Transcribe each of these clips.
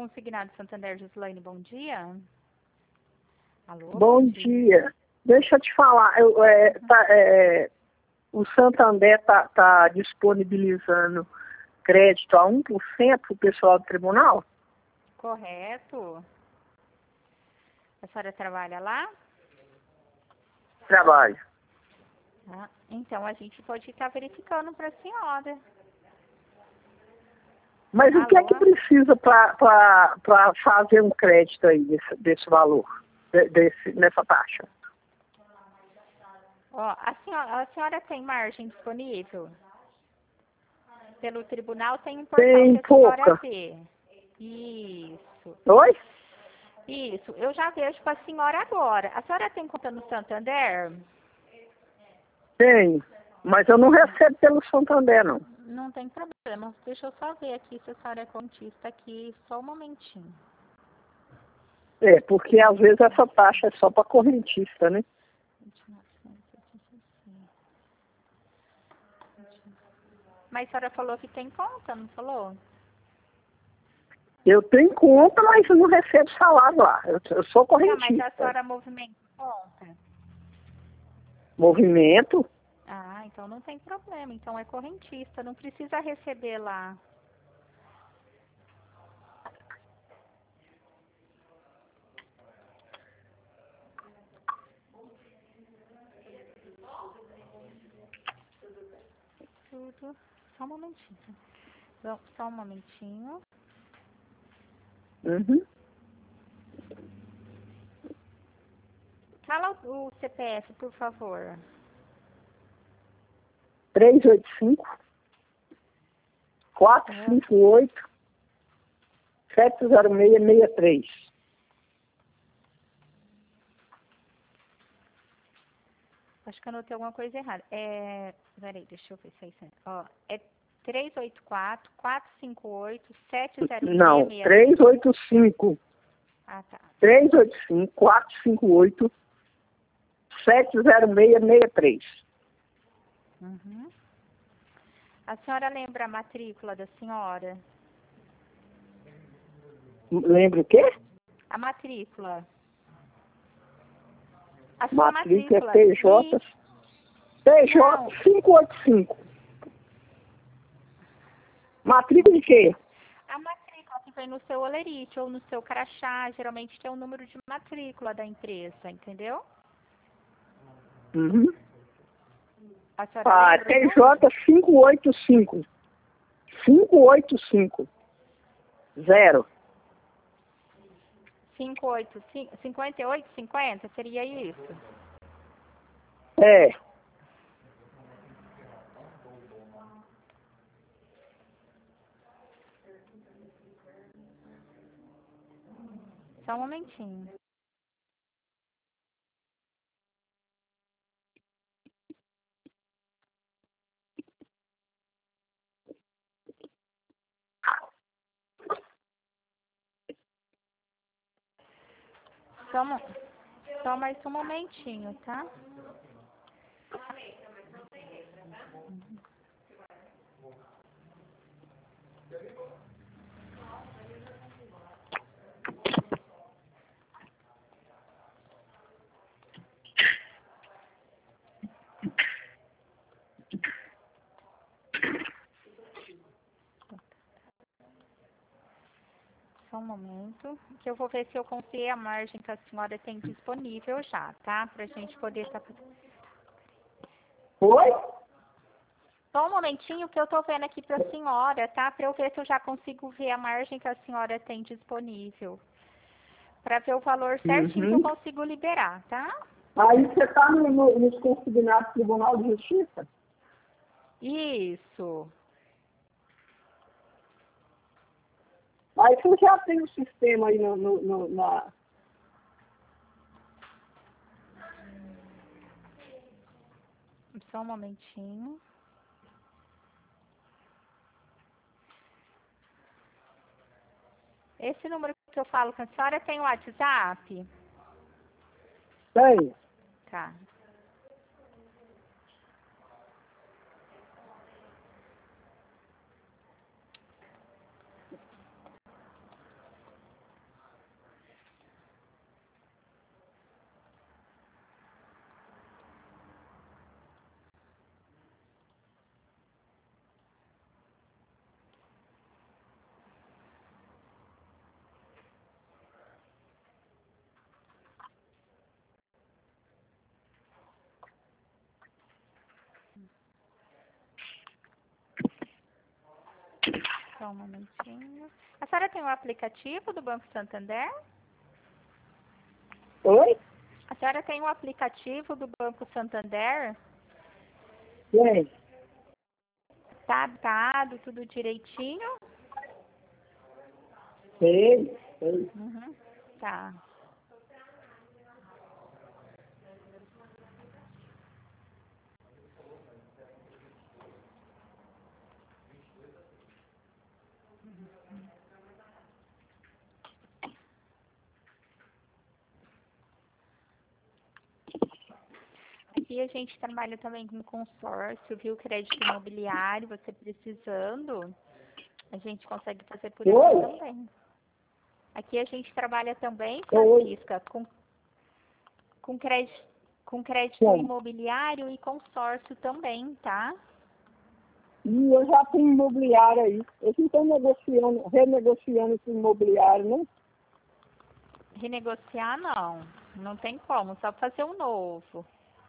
Consignado Santander, Gislaine, bom dia. Alô? Bom dia. Deixa eu te falar, o Santander está disponibilizando crédito a 1% para o pessoal do tribunal? Correto. A senhora trabalha lá? Trabalho. Ah, então, a gente pode estar verificando para a senhora. Mas o que é que precisa para fazer um crédito aí desse valor, nessa taxa? Ó, a senhora tem margem disponível? Pelo tribunal tem importância Tem a senhora pouca. ver. Isso. Oi? Isso. Eu já vejo com a senhora agora. A senhora tem conta no Santander? Tem, mas eu não recebo pelo Santander, não. Não tem problema. Deixa eu só ver aqui se a senhora é contista aqui. Só um momentinho. Porque às vezes essa taxa é só para correntista, né? Mas a senhora falou que tem conta, não falou? Eu tenho conta, mas eu não recebo salário lá. Eu sou Tá, mas correntista. a senhora movimenta conta? Movimento? Ah, então não tem problema. Então é correntista, não precisa receber lá. Tudo. Só um momentinho. Só um momentinho. Uhum. Fala o CPF, por favor. 385-458-70663. Acho que eu anotei alguma coisa errada. Peraí, deixa eu ver se é isso. Ó, é 384-458-70663. Não, 385. Ah, tá. 385-458-70663. Uhum. A senhora lembra a matrícula da senhora? Lembra o quê? A matrícula. A sua Matrícula é matrícula. PJ Não. 585. Matrícula de quê? A matrícula que vem no seu olerite ou no seu crachá, geralmente tem o número de matrícula da empresa, entendeu? Uhum. A senhora lembra o TJ número? 585. 585. 0. 5850, seria isso? É. Só um momentinho. Só mais um momentinho, tá? Só um momento, que eu vou ver se eu consegui a margem que a senhora tem disponível já, tá? Pra gente poder estar... Oi? Só um momentinho que eu tô vendo aqui pra senhora, tá? Pra eu ver se eu já consigo ver a margem que a senhora tem disponível. Pra ver o valor certinho que eu consigo liberar, tá? Aí você está nos consignados do Tribunal de Justiça? Isso. Aí você já tem o sistema aí na... Só um momentinho. Esse número que eu falo com a senhora tem o WhatsApp? Tem. Tá. Só um momentinho. A senhora tem o aplicativo do Banco Santander? Oi? A senhora tem o aplicativo do Banco Santander? Tem. Tá habilitado, tudo direitinho? Tem. Uhum. Tá. Aqui a gente trabalha também com consórcio, viu? Crédito imobiliário, você precisando, a gente consegue fazer por aqui também. Aqui a gente trabalha também, Francisca, com crédito imobiliário e consórcio também, tá? E eu já tenho imobiliário aí. Eu estou renegociando esse imobiliário, né? Renegociar não, não tem como, só fazer um novo.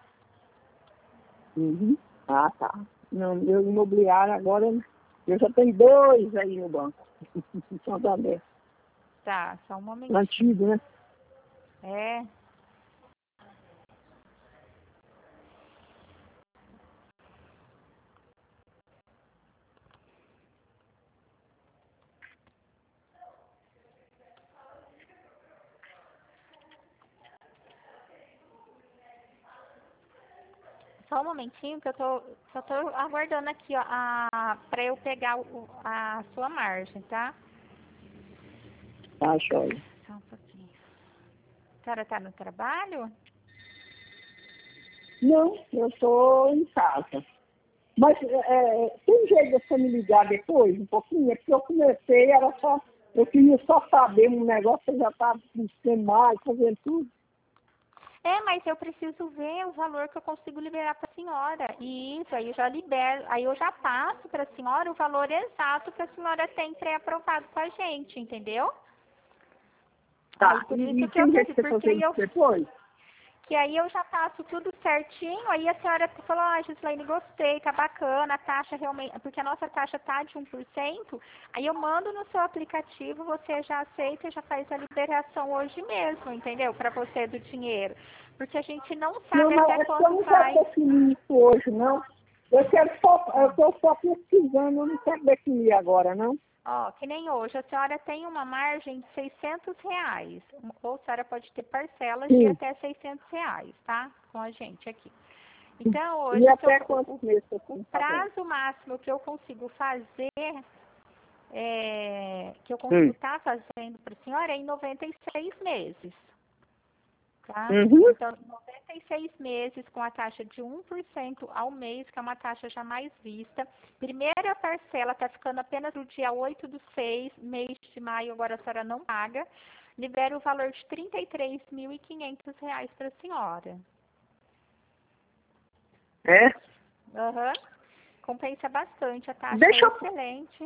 Uhum. Ah, tá. Não, meu imobiliário agora, eu já tenho 2 aí no banco. Santander. Tá, só um momentinho. Antigo, né? É. Só um momentinho que eu só tô aguardando aqui, ó, pra eu pegar a sua margem, tá? Tá, joia. Só um pouquinho. A senhora tá no trabalho? Não, eu estou em casa. Mas tem jeito de você me ligar depois, um pouquinho? É porque eu comecei, eu queria só saber um negócio, eu já estava buscando mais, fazendo tudo. É, mas eu preciso ver o valor que eu consigo liberar para a senhora. Isso, aí eu já libero, aí eu já passo para a senhora o valor exato que a senhora tem pré-aprovado com a gente, entendeu? Tá, Aí por isso e que eu tem jeito preciso, de você porque fazer isso depois? que aí eu já passo tudo certinho, aí a senhora falou, Gislaine, gostei, tá bacana, a taxa realmente, porque a nossa taxa tá de 1%, aí eu mando no seu aplicativo, você já aceita e já faz a liberação hoje mesmo, entendeu? Para você do dinheiro. Porque a gente não sabe Não, até mas eu quando não quero vai. definir isso hoje, não. Eu estou só pesquisando, eu não quero definir agora, não. Ó, que nem hoje, a senhora tem uma margem de R$ 600, ou a senhora pode ter parcelas de Sim. até R$ 600, tá? Com a gente aqui. Então, hoje, E até quantos meses eu o tenho que fazer? prazo máximo que eu consigo fazer, que eu consigo estar fazendo para a senhora é em 96 meses. Tá? Uhum. Então, 96 meses com a taxa de 1% ao mês, que é uma taxa já mais vista. Primeira parcela está ficando apenas no dia 8/6, mês de maio, agora a senhora não paga. Libera o valor de R$ 33.500 para a senhora. É? Uhum. Compensa bastante, a taxa Deixa é eu, excelente.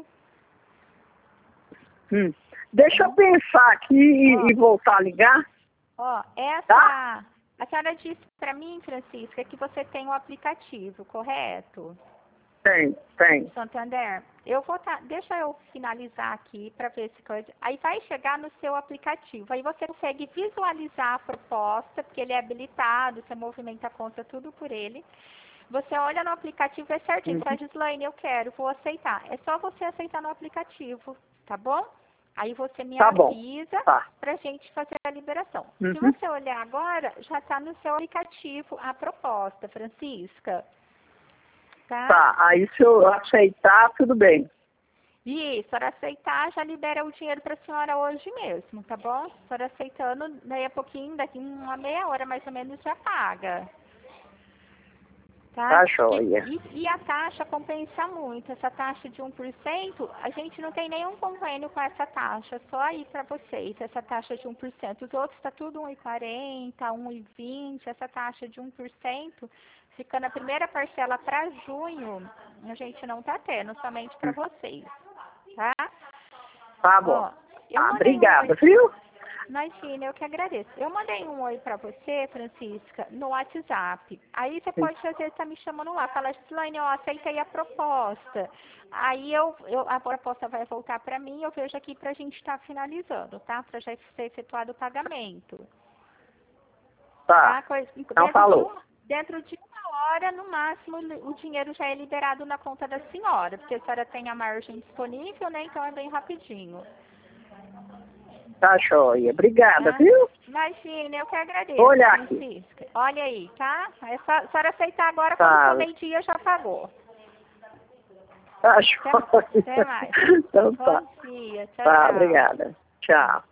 deixa eu pensar aqui e voltar a ligar. Ó, Tá? a senhora disse para mim, Francisca, que você tem o aplicativo, correto? Tem. Santander, deixa eu finalizar aqui para ver se coisa. Aí vai chegar no seu aplicativo. Aí você consegue visualizar a proposta, porque ele é habilitado, você movimenta a conta tudo por ele. Você olha no aplicativo, é certinho. Fala, Gislaine, eu quero, vou aceitar. É só você aceitar no aplicativo, tá bom? Aí você me avisa para a gente fazer a liberação. Se você olhar agora, já está no seu aplicativo a proposta, Francisca. Tá, aí se eu aceitar, tudo bem. Isso, para aceitar, já libera o dinheiro para a senhora hoje mesmo, tá bom? A senhora aceitando, daí a pouquinho, daqui uma meia hora mais ou menos, já paga. Tá? Joia. E a taxa compensa muito. Essa taxa de 1%, a gente não tem nenhum convênio com essa taxa, só aí para vocês, essa taxa de 1%. Os outros está tudo 1,40, 1,20, essa taxa de 1%, ficando a primeira parcela para junho, a gente não está tendo, somente para vocês, tá? Tá bom. Ó, eu mandei Obrigada, viu? Imagina, eu que agradeço. Eu mandei um oi pra você, Francisca, no WhatsApp. Aí você pode fazer, tá me chamando lá. Fala, Gislaine, eu aceitei a proposta. Aí a proposta vai voltar pra mim, eu vejo aqui pra gente estar finalizando, tá? Pra já ser efetuado o pagamento. Tá. Então falou. Dentro de 1 hora, no máximo, o dinheiro já é liberado na conta da senhora, porque a senhora tem a margem disponível, né? Então é bem rapidinho. Tá, joia. Obrigada, Tá? viu? Imagina, eu que agradeço, Olha aqui. Francisca. Olha aí, tá? É só a senhora aceitar agora, Tá. quando for meio-dia já pagou. Tá, joia. Até mais. Então tá. Bom dia, tchau, Tá, tchau. obrigada. Tchau.